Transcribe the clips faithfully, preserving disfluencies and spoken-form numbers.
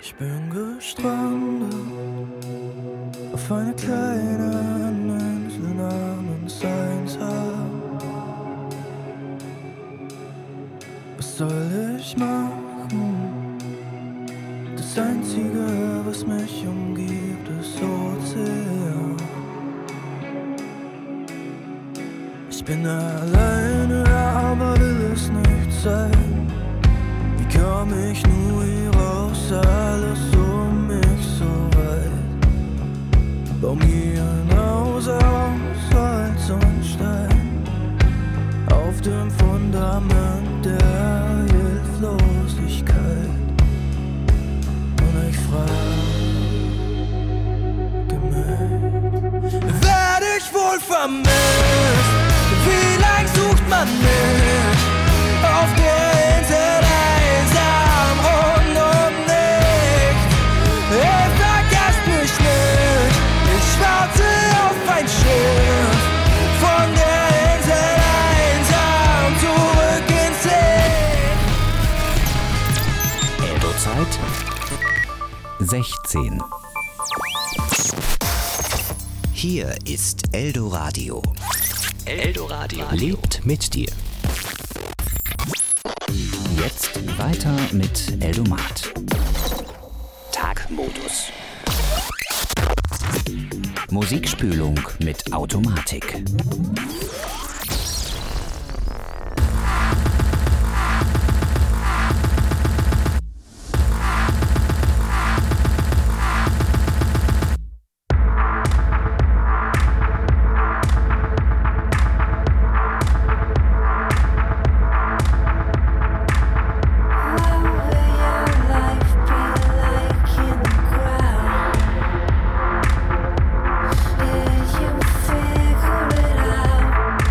Ich bin gestrandet auf einer kleinen Insel namens Einsam. Was soll ich machen? Das Einzige, was mich umgibt, ist Ozean. Ich bin alleine, aber will es nicht sein. Wie komm ich nur hier raus, alles um mich so weit? Bau mir ein Haus aus Holz und Stein, auf dem Fundament der Hilflosigkeit. Und ich frage mich, werd ich wohl vermisst? Wie lang sucht man mich auf der Insel einsam und um nichts? Hey, vergesst mich nicht, ich warte auf ein Schiff von der Insel einsam zurück ins See. Eldo-Zeit sechzehn. Hier ist Eldoradio. Eldoradio lebt mit dir. Jetzt weiter mit Eldomat. Tagmodus. Musikspülung mit Automatik. Figure it out.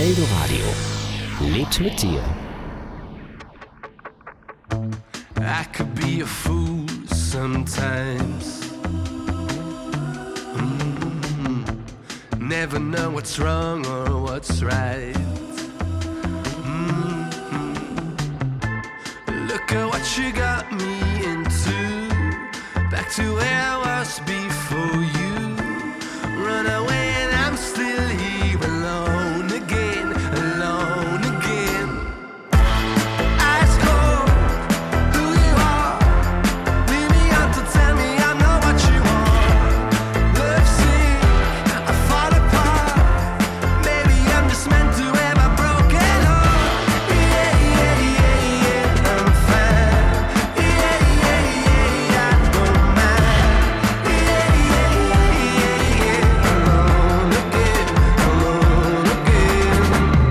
Eldoradio. Lebt mit dir. I could be a fool sometimes. Mm-hmm. Never know what's wrong or what's right. Mm-hmm. Look at what you got me into. Back to where I was before you. Run away and I'm still here alone again, alone again. Ice cold, who you are. Leave me out to tell me I'm not what you want. Love sick, I fall apart. Maybe I'm just meant to have a broken heart. Yeah, yeah, yeah, yeah, I'm fine. Yeah, yeah, yeah, I don't mind. Yeah, yeah, yeah, yeah, alone again, alone again.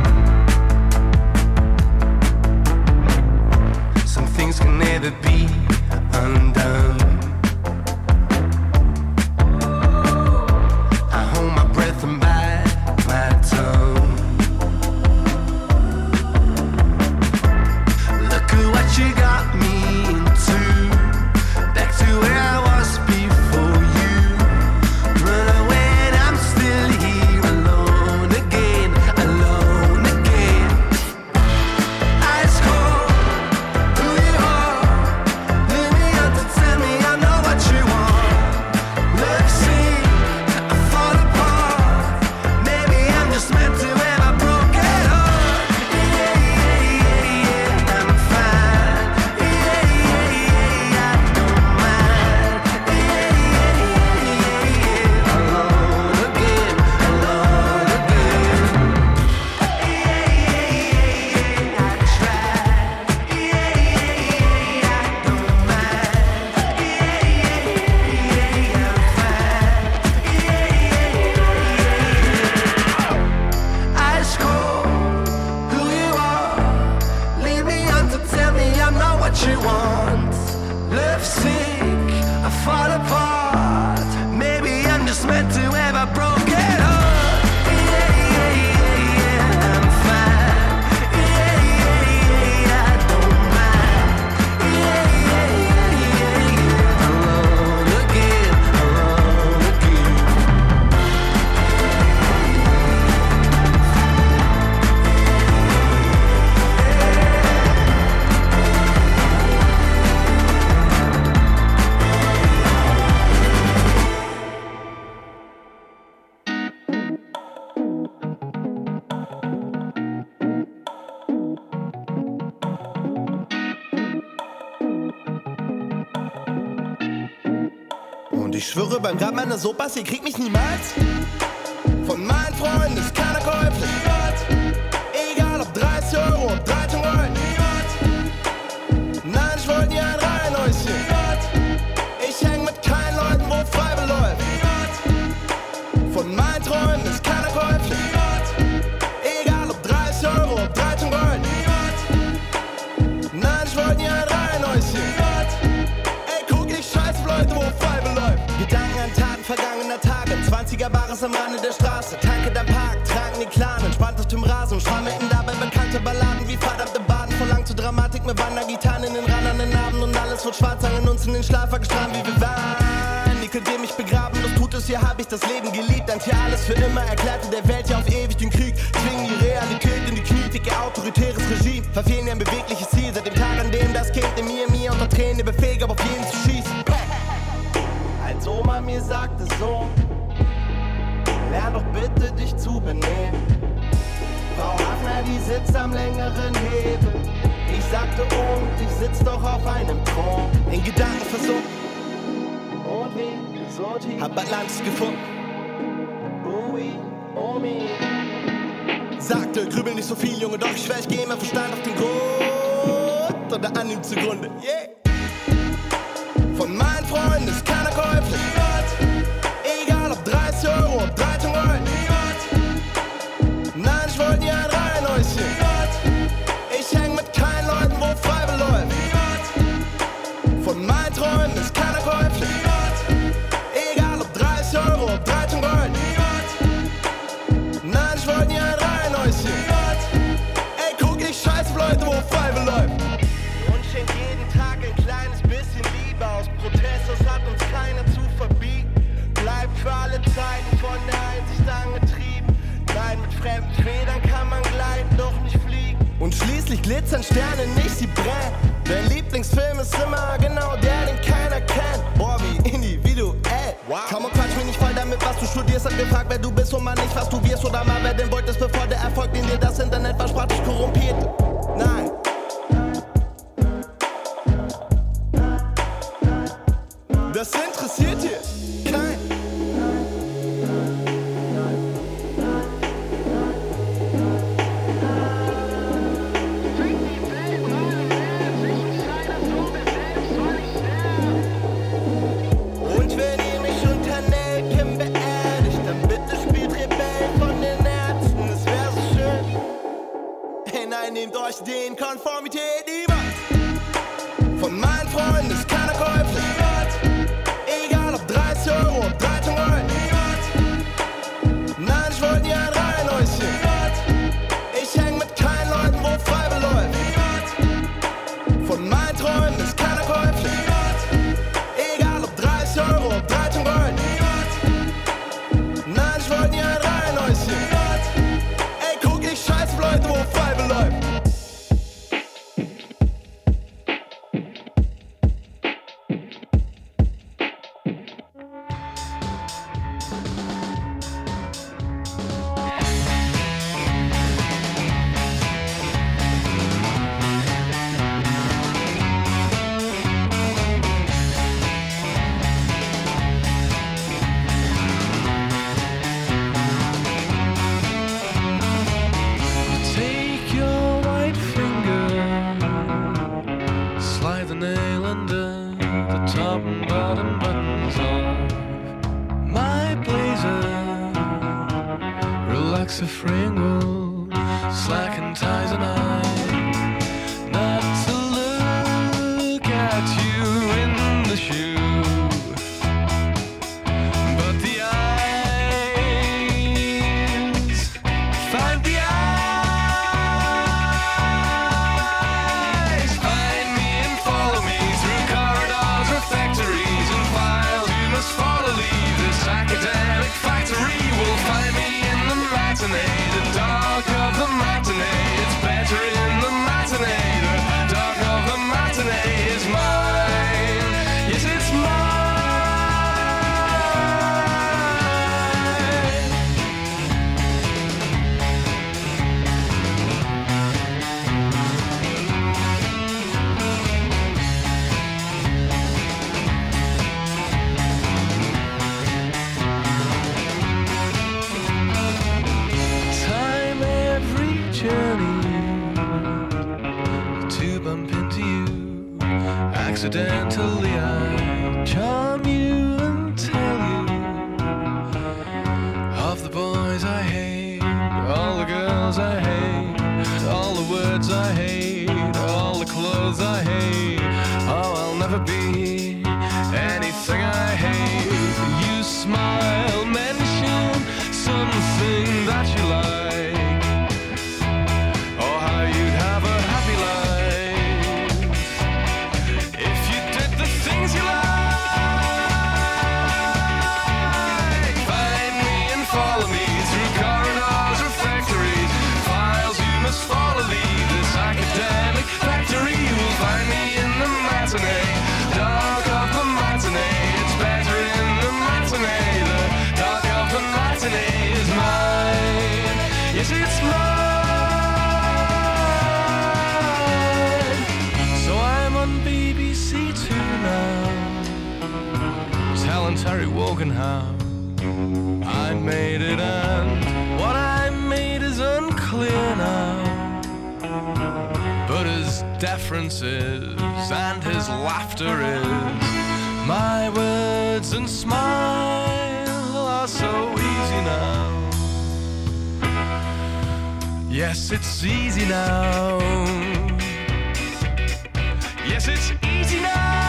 Some things can never be undone. I hold my breath and bite my tongue. Look at what you got me into. Back to where I was before you. Run away and I'm still here alone again, alone again. Ice cold, who you are. Leave me out to tell me I know what you want. Love sick, I fall apart. Maybe I'm just meant to have a broken heart. Yeah, yeah, yeah, yeah, I'm fine. Yeah, yeah, yeah, I don't mind. Yeah, yeah, yeah, yeah, alone again, alone again. Yeah, yeah, yeah, yeah, I tried. Yeah, yeah, yeah, I don't mind. Yeah, yeah, yeah, yeah, I'm fine. Yeah, yeah, yeah. Ice cold, who you are. Leave me on to tell me I'm not what you want. Love sick, I fall apart. Maybe I'm just meant to have a broken heart. Yeah, yeah, yeah, yeah, I'm fine. Yeah, yeah, yeah, I don't mind. Yeah, yeah, yeah, yeah, yeah, alone again, alone again. Und ich schwöre beim Grab meiner Sopas, ihr kriegt mich niemals. Von meinen Freunden ist keiner käuflich. Egal ob dreißig Euro, ob dreizehn Gold. Nein, ich wollte nie ein Reihenhäuschen. Ich häng mit keinen Leuten, wo frei beläuft. Von meinen Träumen ist keiner käuflich. Egal ob dreißig Euro, ob dreizehn Gold. Nein, ich wollte nie ein Reihenhäuschen. Ey, guck, ich scheiß auf Leute, wo frei beläuft. Gedanken an Taten vergangener Tage. zwanziger Bares am Rande der Straße. Tanke dein Park, tragen die Clan. Entspannt auf dem Rasen. Schwamm mitten dabei bekannte Balladen wie verdammte Baden. Verlangt zur Dramatik mit Wandergitarren in den randernden Abend. Und alles wird schwarz an uns in den Schlaf gestramt wie wir waren. Ihr könnt ihr mich begraben, das tut es, hier hab ich das Leben geliebt. Dank hier alles für immer, erklärte der Welt ja auf ewig den Krieg. Zwingen die Realität in die Knie, dicke autoritäres Regime. Verfehlen ihr ein bewegliches Ziel, seit dem Tag, an dem das Kind in mir, mir unter Tränen befähigt, aber auf jeden zu schießen. Als Oma mir sagte so, lern doch bitte dich zu benehmen. Frau Hafner, die sitzt am längeren Hebel. Ich sagte und ich sitz doch auf einem Thron. In Gedanken versunken. Und wie, so tief. Hab Atlantis gefunden. Ui, Omi. Sagte, grübel nicht so viel, Junge, doch ich schwör, ich geh mein Verstand auf den Grund. Oder an ihm zugrunde, yeah. Von meinen Freunden ist keiner käuflich. Egal ob dreißig Euro, ob dreizehn Gold. Nein, ich wollte nie ein Reihenhäuschen. Ich häng mit keinen Leuten, wo frei beläuft. Von meinen Träumen ist keiner käuflich. Egal ob dreißig Euro, ob dreizehn Gold. Nein, ich wollte nie ein Reihenhäuschen. fremden Federn kann man gleiten, doch nicht fliegen. Und schließlich glitzern Sterne nicht, sie brennen. Dein Lieblingsfilm ist immer genau der, den keiner kennt. Boah, wie individuell. Wow. Komm und quatsch mich nicht voll damit, was du studierst. Hab gefragt, wer du bist und mal nicht, was du wirst. Oder mal, wer denn wolltest, bevor der Erfolg, den dir das Internet versprach, dich korrumpiert. Nein. Das interessiert hier kein. Und wenn ihr mich unter Nelken beerdigt, dann bitte spielt Rebell von den Ärzten, es wär so schön. Hey, nein, nehmt euch den Konformität niemand. Von meinen Freunden ist keiner käuflich. Egal ob dreißig Euro, ob dreizehn Euro. Nein, ich wollte nie ein Reihenhäuschen. Ich häng mit keinen Leuten, wo Freibe läuft. Von meinen Träumen ist keiner käuflich. Egal ob dreißig Euro, ob dreizehn Euro. Nein, ich wollte nie ein Reihenhäuschen. Ey, guck, ich scheiß auf Leute, wo Freibe läuft. Take your white finger, slide the nail under the top and bottom buttons of my blazer. Relax the fringle, slacken ties and I not to look at you in the shoe, but the eyes find the eyes. Find me and follow me through corridors or factories and files. You must follow, leave this academic factory. Will find me in the matinee, the dark of the matinee. It's better in the matinee. The dark of the matinee is mine. Yes, it's mine. Time every journey to bump into you. Accidentally I charm you and tell you of the boys I hate, all the girls I hate, all the words I hate, all the clothes I hate. Oh, I'll never be anything I hate. You smile, mention something that you like, or how you'd have a happy life if you did the things you like. Find me and follow me through corridors or factories, files you must follow, leave this academic factory. You will find me in the matinee, dark of the matinee. It's better in the matinee. The dark of the matinee is mine. Yes, it's mine. So I'm on B B C Two now, telling Terry Wogan how I made it, and what I made is unclear now. But his deference is, and his laughter is, my words and smile are so easy now. Yes, it's easy now. Yes, it's easy now.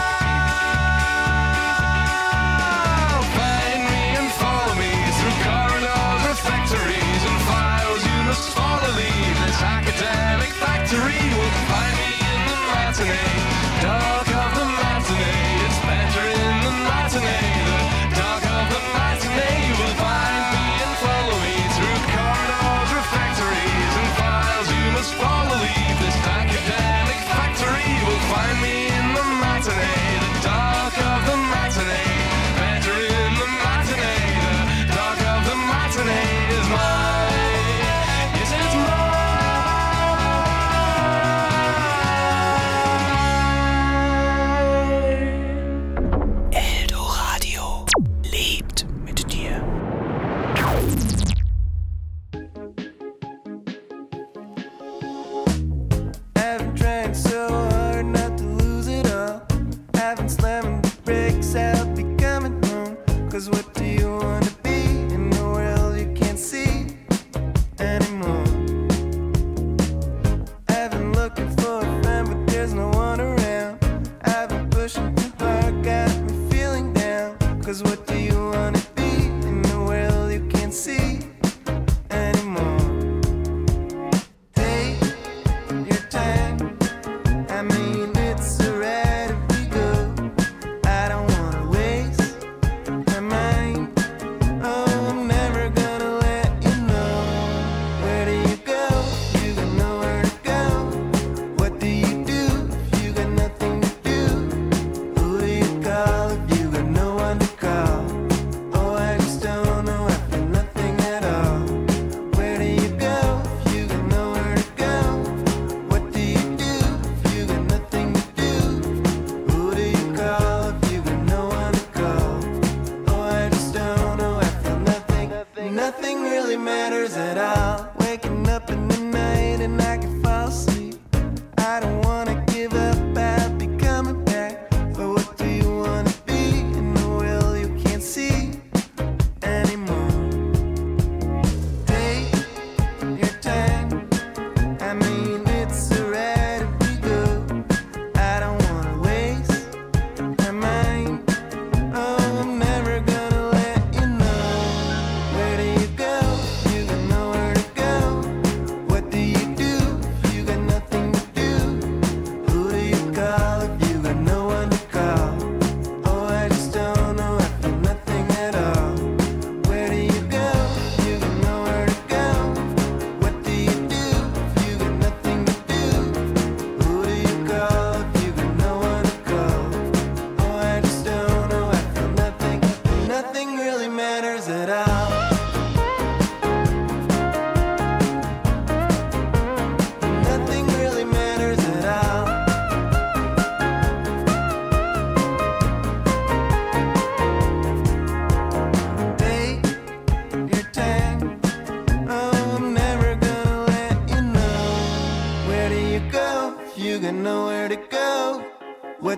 Find me and follow me through corridors or factories and files you must follow, leave this academic factory. Will find me in the matinee, dark of the matinee. It's better in the matinee, the dark of the matinee. You will find me and follow me through corridors or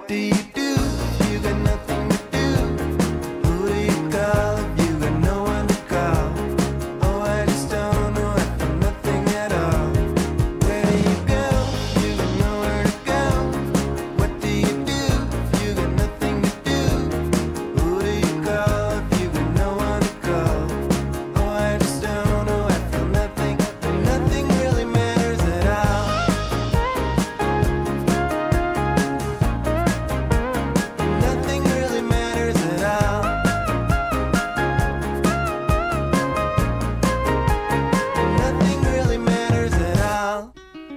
What do you do if you got nothing to do? Who do you call if you got no one to call? Oh, I just don't know if I'm nothing at all. Where do you go if you got nowhere to go? What do you do if you got nothing to do? Who do you call if you got no one to call? Oh, I just don't know if I'm nothing, and nothing really matters at all. Nothing really matters at all. Nothing really matters at all.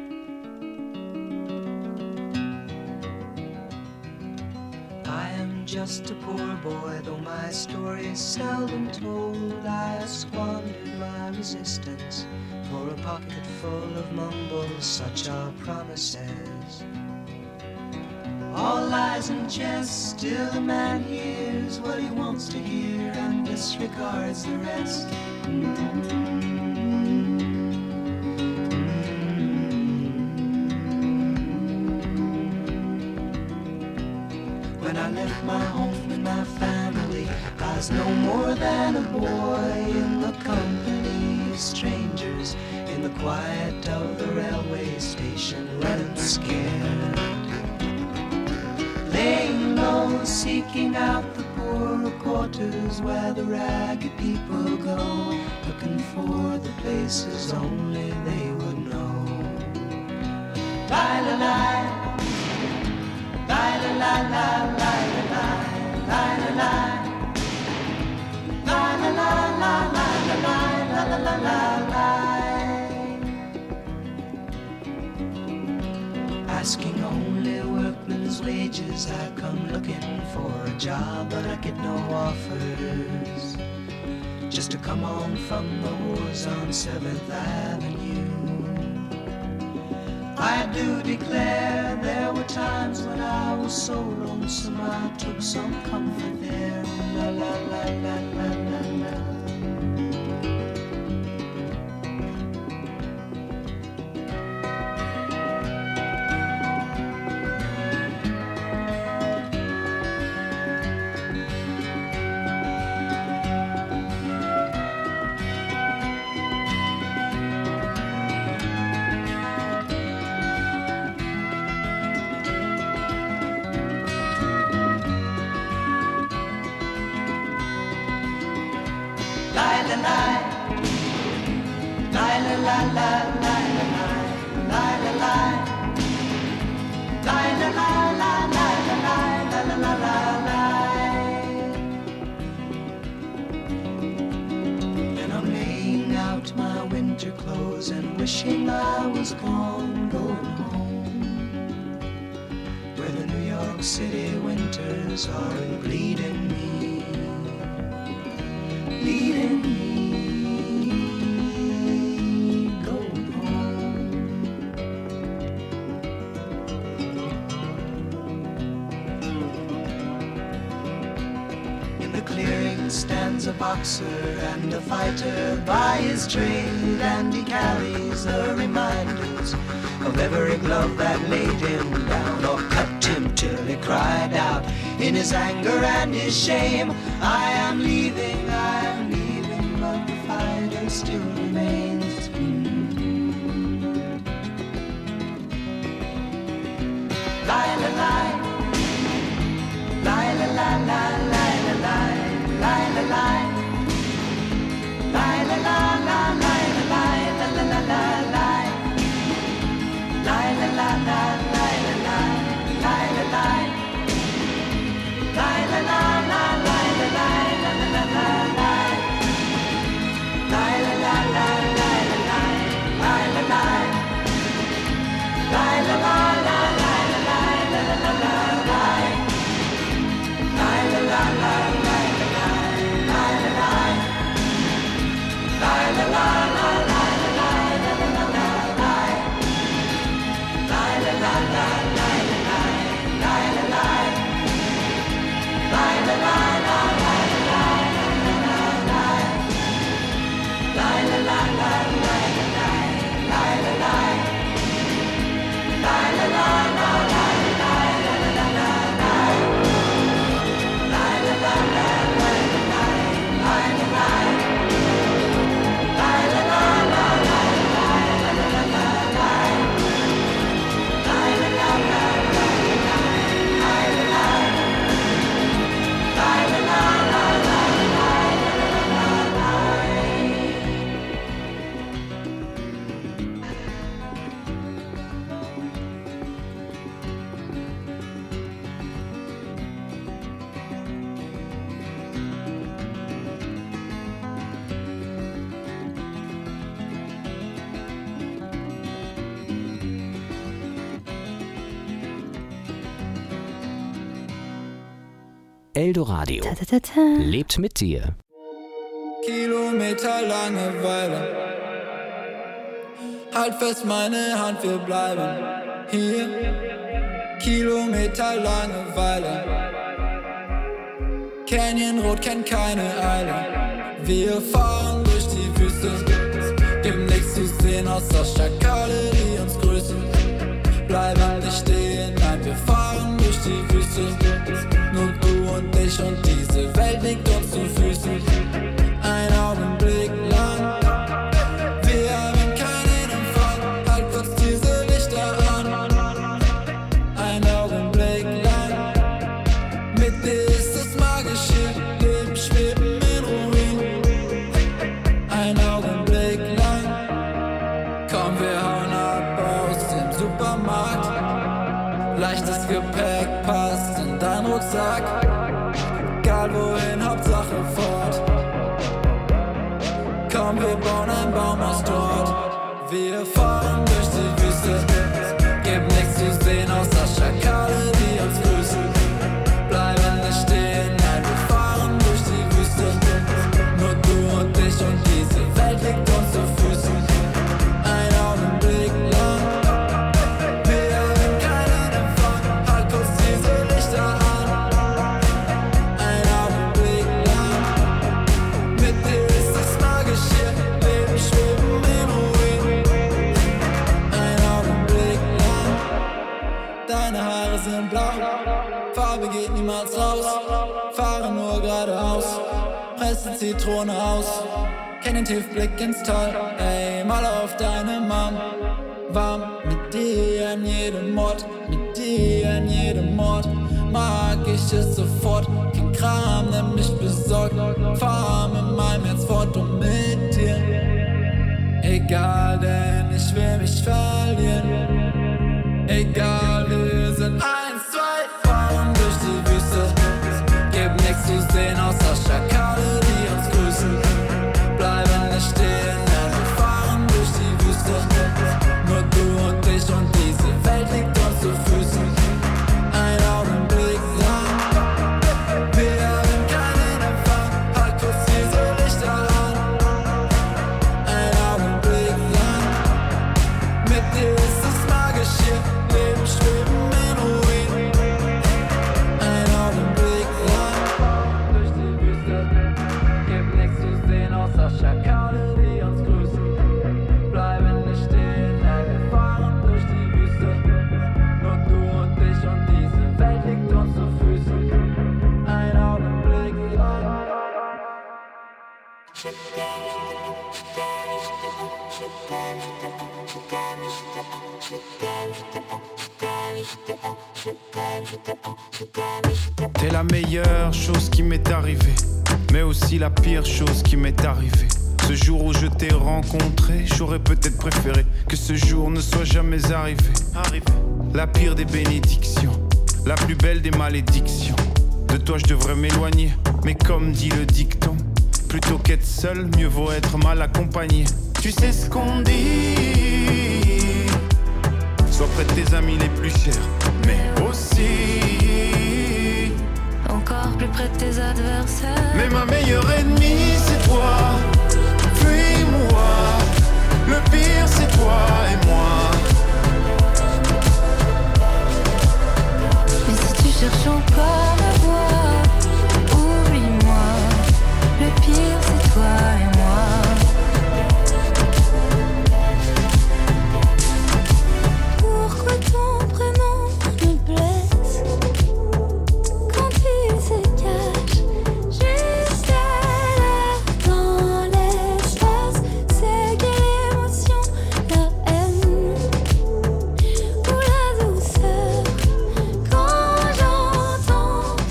I am just a poor boy, though my story is seldom told. I have squandered my resistance for a pocket full of mumbles, such are promises. All lies and jest, still a man hears what he wants to hear and disregards the rest. When I left my home and my family, I was no more than a boy in the company of strangers, in the quiet of the railway station, running scared. Laying low, seeking out the poorer quarters where the ragged people go, looking for the places only they would know. Lie, lie, lie. Lie, lie, lie, lie, lie, lie, lie, lie. Lie, lie, lie, lie, lie, lie, lie, lie, lie, lie. Asking only workmen's wages, I come looking for a job, but I get no offers. Just to come on from the wars on seventh Avenue. I do declare there were times when I was so lonesome I took some comfort there. La la la la la la la. And I'm laying out my winter clothes and wishing I was gone, going home, where the New York City winters are bleeding me, bleeding me. Stands a boxer and a fighter by his trade, and he carries the reminders of every glove that laid him down or cut him till he cried out in his anger and his shame, I am leaving, I am leaving, but the fighter still remains. Mm-hmm. Lie, lie, lie, lie, lie, lie, lie, lie, lie. Lie, lie, lie. Lie, lie, lie, lie, lie, lie, lie, lie, lie, lie, lie. Lie, lie, lie, lie, lie, lie, lie, lie, lie. Lie, lie, lie, lie, lie, lie, lie, lie, lie, lie, lie. Lie, lie, lie, Eldoradio. Ta, ta, ta, ta. Lebt mit dir. Kilometer Langeweile. Halt fest meine Hand, wir bleiben hier. Kilometer Langeweile. Canyonrot kennt keine Eile. Wir fahren durch die Wüste. Gibt nichts zu sehen außer Schakale, die uns grüßen. Bleiben nicht stehen, nein, wir fahren durch die Wüste. Nur du und ich und diese Welt liegt uns zu Füßen. Ein Augenblick lang. Wir haben keinen Empfang. Halt kurz diese Lichter an. Ein Augenblick lang. Mit dir ist es magisch hier. Leben schweben in Ruin. Ein Augenblick lang. Komm, wir hauen ab aus dem Supermarkt. Leichtes Gepäck passt in deinen Rucksack. Egal wohin, Hauptsache fort. Komm, wir bauen ein Baumhaus dort. Wir fahren durch die Wüste. Gibt nichts zu sehen außer Schakale, die uns grüßen. Bleiben nicht stehen, nein, wir fahren durch die Wüste. Nur du und ich und diese Welt liegt uns zu Füßen. Ein Augenblick lang. Wir haben keinen Empfang. Halt kurz diese Lichter an. Ein Augenblick lang. Mit dir ist es magisch hier. Leben schweben in Ruin. Ein Augenblick lang. Deine Haare sind blau. Farbe geht niemals raus. Fahre nur geradeaus. Presse Zitrone aus. Kenn den Tiefblick ins Tal. Ey, mal auf deine Mom. Warm mit dir an jedem Ort. Mit dir an jedem Ort. Mag ich es sofort. Kein Kram, nimm mich besorgt. Fahr mit meinem Herz fort und mit dir. Egal, denn ich will mich verlieren. Egal, wir sind eins, zwei, fahren durch die Wüste. Gibt nichts zu sehen außer Schakale, die uns grüßen. Bleiben nicht stehen, denn wir fahren durch die Wüste. Nur du und ich und diese Welt liegt uns zu Füßen. Ein Augenblick lang. Wir haben keinen Empfang. Halt kurz diese Lichter an. Ein Augenblick lang. Mit dir ist es magisch hier. Leben schweben in Ruin. Ein Augenblick lang. Durch die Wüste. Gibt nichts zu sehen außer Schakale, die uns grüßen. Bleiben nicht stehen, nein, wir fahren durch die Wüste. Nur du und ich und diese Welt liegt uns zu Füßen. Ein Augenblick lang. T'es la meilleure chose qui m'est arrivée, mais aussi la pire chose qui m'est arrivée. Ce jour où je t'ai rencontré, j'aurais peut-être préféré que ce jour ne soit jamais arrivé. La pire des bénédictions, la plus belle des malédictions. De toi je devrais m'éloigner, mais comme dit le dicton, plutôt qu'être seul, mieux vaut être mal accompagné. Tu sais ce qu'on dit, sois près de tes amis les plus chers, mais aussi encore plus près de tes adversaires. mais ma meilleure ennemie c'est toi, fuis-moi. Le pire c'est toi et moi. Mais si tu cherches encore à voir, oublie-moi. Le pire c'est toi et moi. Pourquoi ton prénom me blesse quand il se cache juste là dans l'espace? C'est quelle émotion, la haine ou la douceur quand j'entends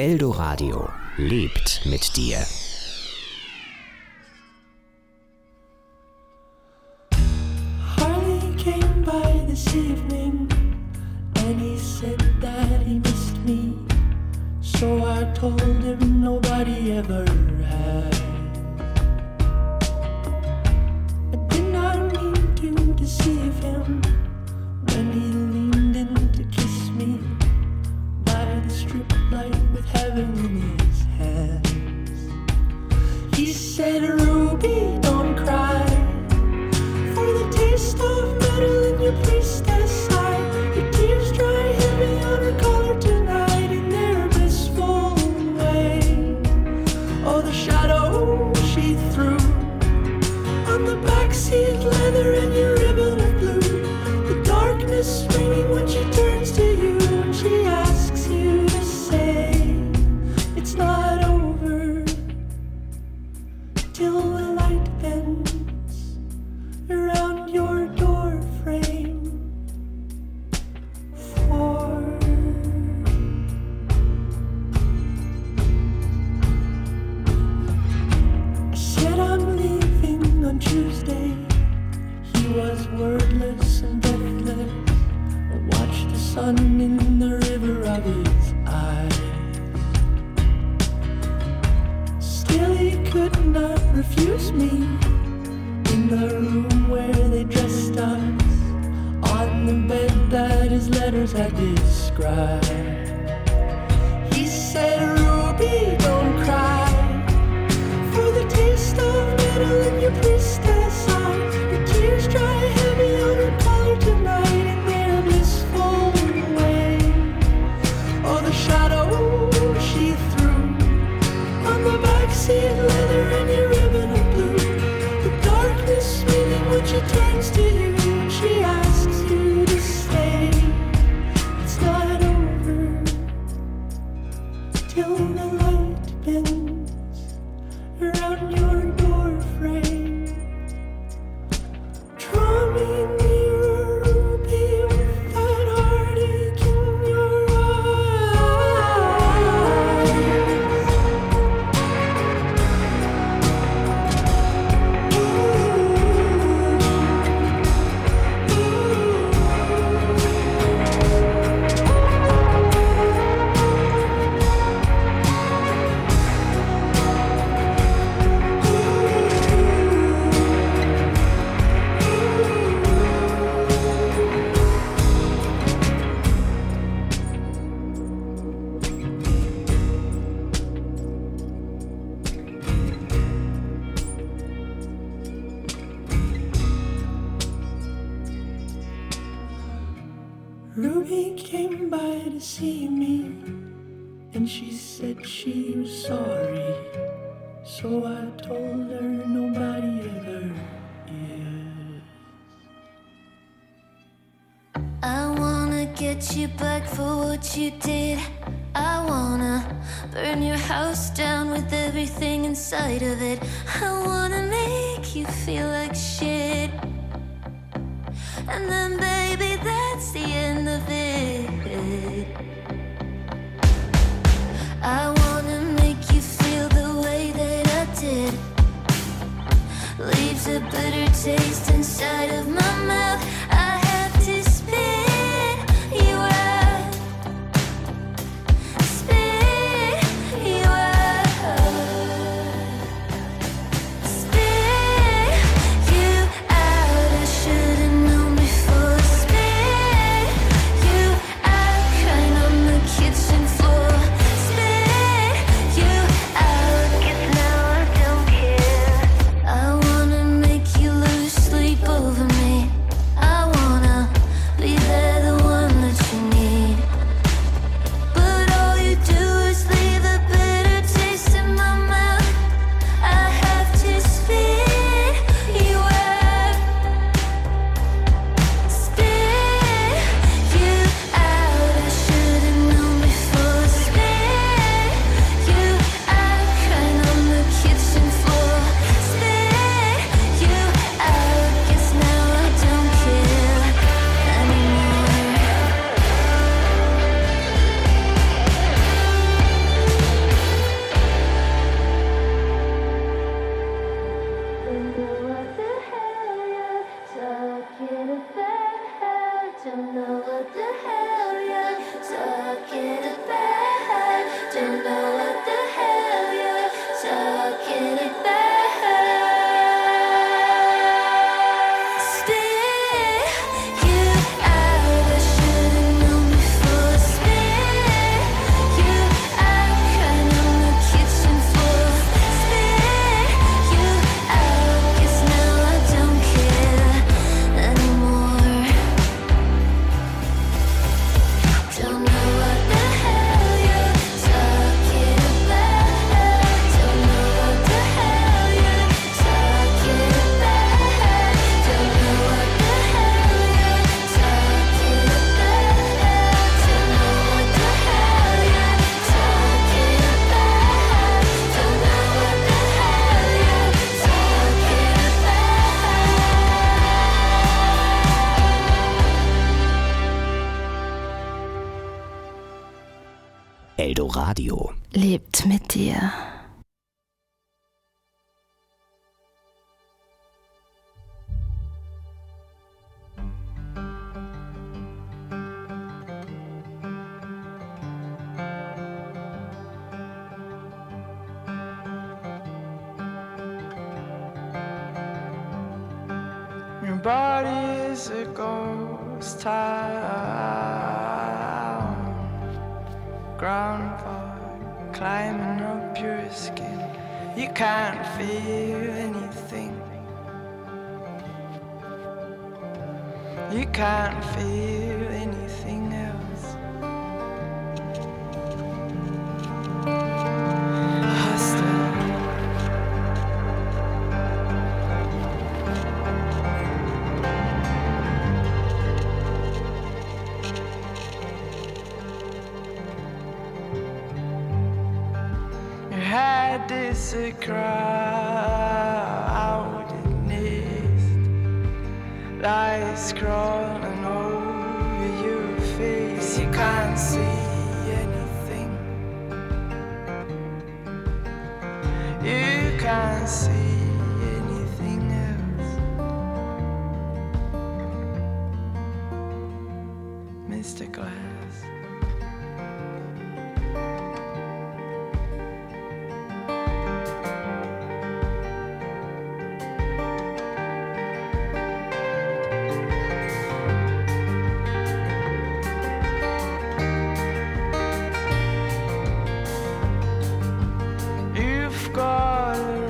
Eldoradio lebt mit dir. Harley came by this evening and he said that he missed me. So I told him nobody ever had. I did not mean to deceive him when he leaned in to kiss me by the strip light with heaven in his hands. He said, Ruby, don't cry, for the taste of metal in your priestess eye. Your tears dry heavy on her collar tonight in their blissful way. Oh, the shadow she threw on the backseat leather and your ribbon of blue. The darkness screaming when she turns to you and she asks you to say it's not over till the light bends around your door frame. For I said I'm leaving on Tuesday. He was wordless and deathless. I watched the sun in the river of his eyes. Still he could not refuse me in the room where they dressed us, on the bed that his letters had described. He said, Ruby, don't cry, for the taste of metal in your priestess eye. Your tears dry heavy on her collar tonight in their blissful way. Oh, the shadow she threw on the backseat leather and your ribbon of blue. The darkness meaning when she turns to you and she asks you to stay. It's not over till the light bends around your door frame. Draw me nearer, Ruby, with that heartache in your Ruby came by to see me, and she said she was sorry. So I told her nobody ever is. I wanna get you back for what you did. I wanna burn your house down with everything inside of it. I wanna make you feel like shit, and then baby, that's the end of it. I wanna make you feel the way that I did. Leaves a bitter taste inside of my mouth. I have to spit you out, spit you out, spit you out. I should've known before. Spit you out, crying on the kitchen floor. Spit you out, 'cause now I don't care. I wanna make you lose sleep over me. Don't know what the hell you're talking about. Don't know what the hell you're talking about. Spit you out. I should've known before. Spit you out. Crying on the kitchen floor. Spit you out. 'Cause now I don't care anymore. Don't know what the hell you're talking about. Don't know what the hell you're talking about. Don't know what the hell you're talking about. Don't know what the hell you're talking about. Don't know what the hell you're talking Eldoradio. Lebt mit dir. Your body is a ghost town. Ground for climbing up your skin. You can't feel anything. You can't feel anything else. Hostile. Your head is a crowded nest. Lies crawling over your face. You can't see anything. You can't see anything else. Mister Glass. You've got a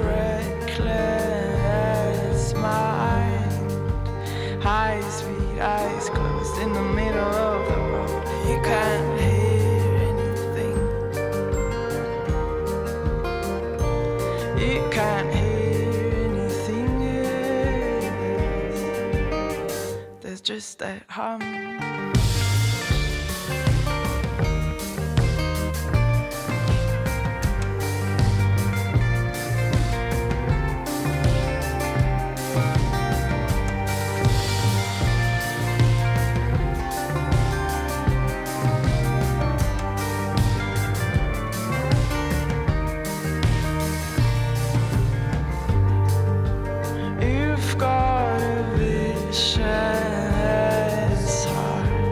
reckless mind. High speed, eyes closed in the middle of the road. You can't hear anything. You can't hear anything else. There's just that hum. You've got a vicious heart.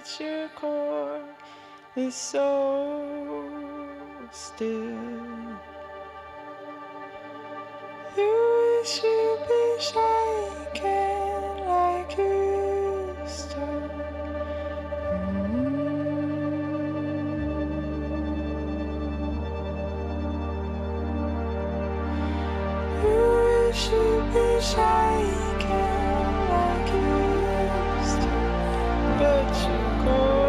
but your core is so still. You wish you'd be shaking like you used to. Mm-hmm. You wish you'd be shaking like you used to, but you go.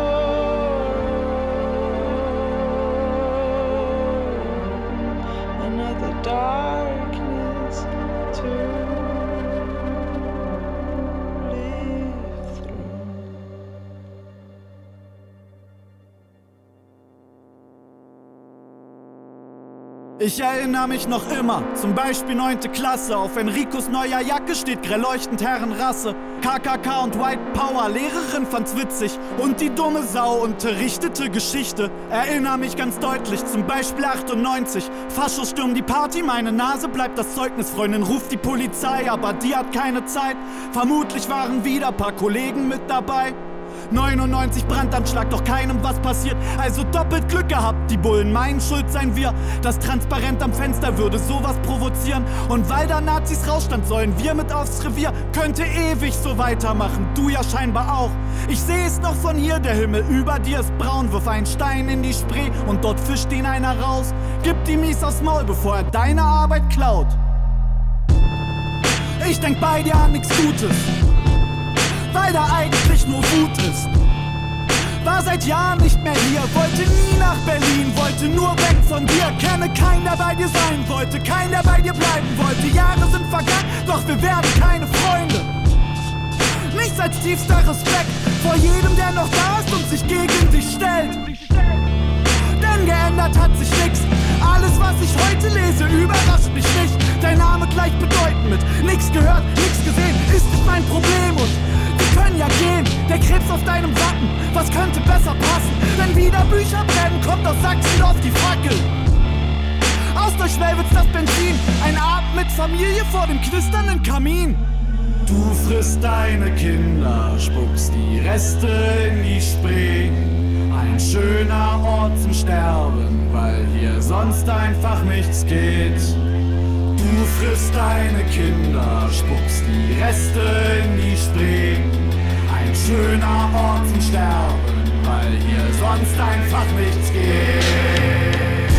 Another darkness to live through. Ich erinnere mich noch immer, zum Beispiel neunte Klasse. Auf Enricos neuer Jacke steht grell leuchtend Herrenrasse. K K K und White Power, Lehrerin fand's witzig. Und die dumme Sau unterrichtete Geschichte. Erinnere mich ganz deutlich, zum Beispiel achtundneunzig. Faschos stürmen die Party, meine Nase bleibt das Zeugnis. Freundin ruft die Polizei, aber die hat keine Zeit. Vermutlich waren wieder paar Kollegen mit dabei. neunundneunzig Brandanschlag, doch keinem was passiert. Also doppelt Glück gehabt, die Bullen meinen schuld seien wir. Das Transparent am Fenster würde sowas provozieren. Und weil da Nazis rausstand, sollen wir mit aufs Revier. Könnte ewig so weitermachen, du ja scheinbar auch. Ich seh es noch von hier, der Himmel über dir ist braun. Wirf einen Stein in die Spree und dort fischt ihn einer raus. Gib die Mies aufs Maul, bevor er deine Arbeit klaut. Ich denk bei dir an nix Gutes, weil da eigentlich nur Wut ist. War seit Jahren nicht mehr hier, wollte nie nach Berlin, wollte nur weg von dir. Kenne keinen, der bei dir sein wollte, keinen, der bei dir bleiben wollte. Jahre sind vergangen, doch wir werden keine Freunde. Nichts als tiefster Respekt vor jedem, der noch da ist und sich gegen dich stellt. Denn geändert hat sich nichts. Alles, was ich heute lese, überrascht mich nicht. Dein Name gleichbedeutend mit nix gehört, nix gesehen, ist nicht mein Problem. Und wir können ja gehen, der Krebs auf deinem Wappen, was könnte besser passen? Wenn wieder Bücher brennen, kommt aus Sachsendorf die Fackel. Aus der Schwelwitz das Benzin, ein Abend mit Familie vor dem knisternden Kamin. Du frisst deine Kinder, spuckst die Reste in die Spree. Ein schöner Ort zum Sterben, weil hier sonst einfach nichts geht. Du frisst deine Kinder, spuckst die Reste in die Spree. Ein schöner Ort zum Sterben, weil hier sonst einfach nichts geht.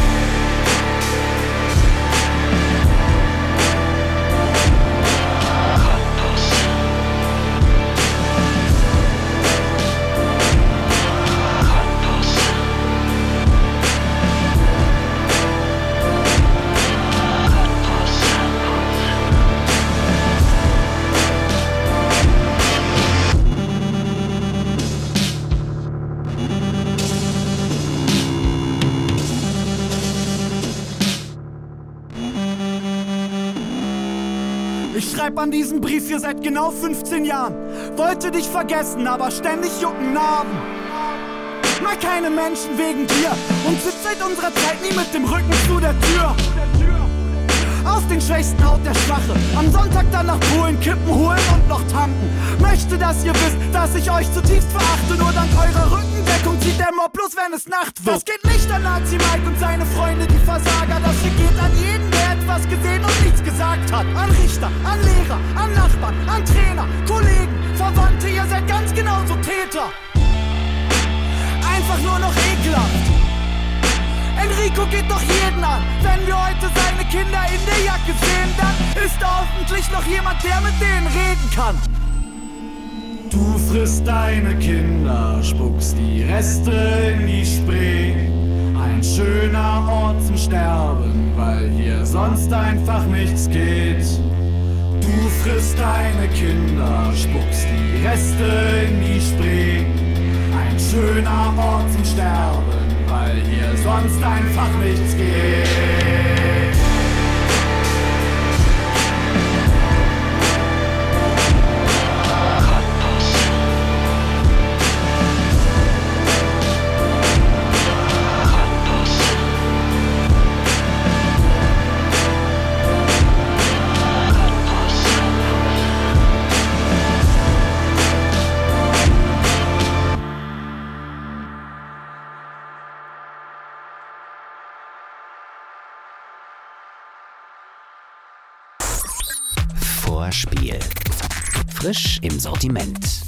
Ich schreib an diesem Brief hier seit genau fünfzehn Jahren. Wollte dich vergessen, aber ständig jucken Narben. Mag keine Menschen wegen dir und sitzt seit unserer Zeit nie mit dem Rücken zu der Tür. Auf den Schwächsten haut der Schwache. Am Sonntag dann nach Polen kippen, holen und noch tanken. Möchte, dass ihr wisst, dass ich euch zutiefst verachte. Nur dank eurer Rückendeckung zieht der Mob bloß, wenn es Nacht wird. Das geht nicht an Nazi Mike und seine Freunde, die Versager. Das hier geht an jeden, der etwas gesehen und nichts gesagt hat. An Richter, an Lehrer, an Nachbarn, an Trainer, Kollegen, Verwandte, ihr seid ganz genauso Täter. Einfach nur noch ekelhaft. Enrico geht doch jeden an. Wenn wir heute seine Kinder in der Jacke sehen, dann ist da hoffentlich noch jemand, der mit denen reden kann. Du frisst deine Kinder, spuckst die Reste in die Spree. Ein schöner Ort zum Sterben, weil hier sonst einfach nichts geht. Du frisst deine Kinder, spuckst die Reste in die Spree. Ein schöner Ort zum Sterben, weil hier sonst einfach nichts geht. Vorspiel. Frisch im Sortiment.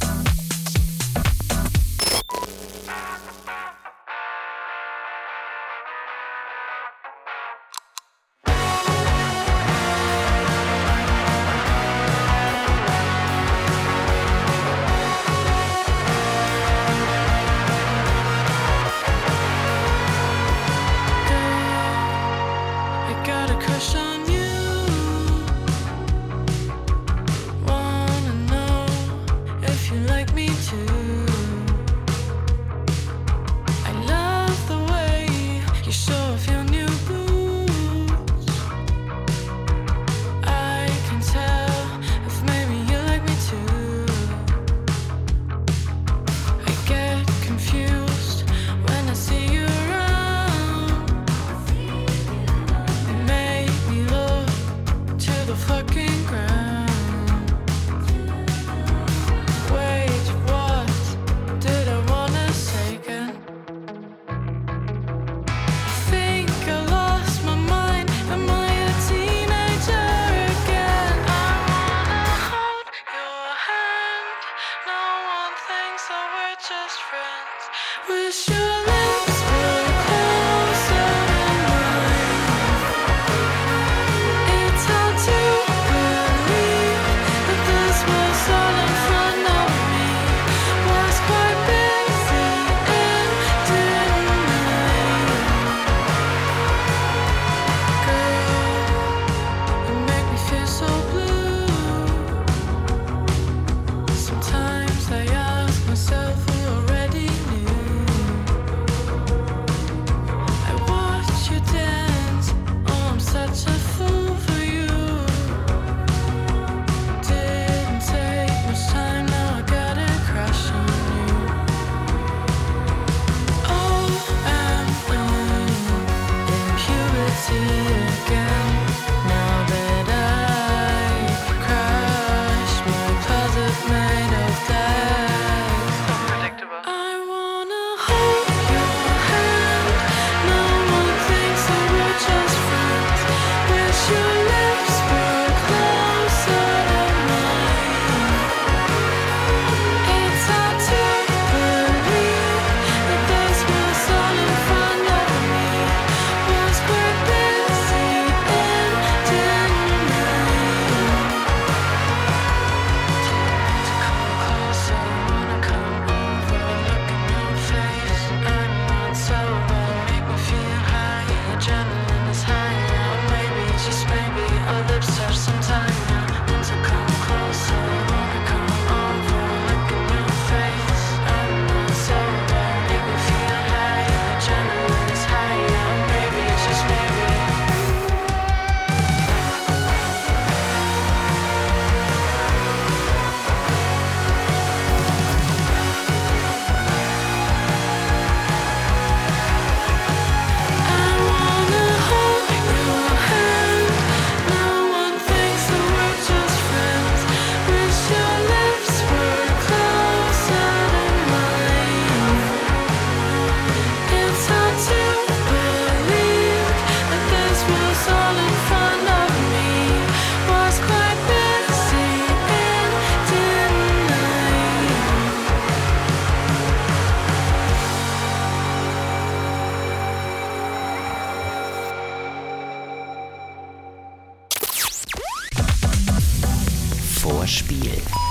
Vorspiel.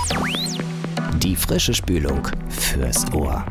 Die frische Spülung fürs Ohr.